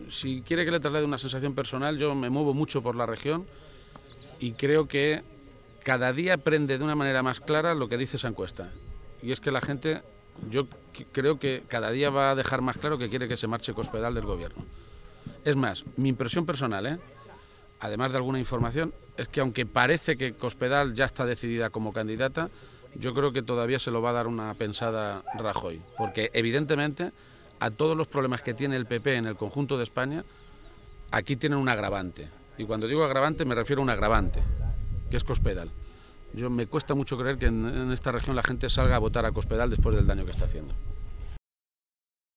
si quiere que le traslade una sensación personal, yo me muevo mucho por la región y creo que cada día aprende de una manera más clara lo que dice esa encuesta. Y es que la gente, yo creo que cada día va a dejar más claro que quiere que se marche Cospedal del gobierno. Es más, mi impresión personal, además de alguna información, es que aunque parece que Cospedal ya está decidida como candidata, yo creo que todavía se lo va a dar una pensada Rajoy, porque evidentemente a todos los problemas que tiene el PP en el conjunto de España, aquí tienen un agravante. Y cuando digo agravante me refiero a un agravante, que es Cospedal. Me cuesta mucho creer que en esta región la gente salga a votar a Cospedal después del daño que está haciendo.